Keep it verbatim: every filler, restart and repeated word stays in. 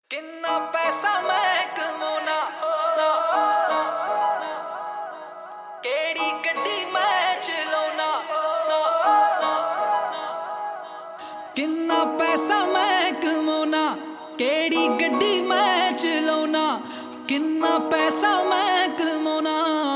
किन्ना पैसा मैं कमाना ना, ना, ना, केड़ी गड्डी मैं चलाना ना, ना, ना, किन्ना पैसा मैं कमाना केड़ी गड्डी मैं चलाना किन्ना पैसा मैं कमाना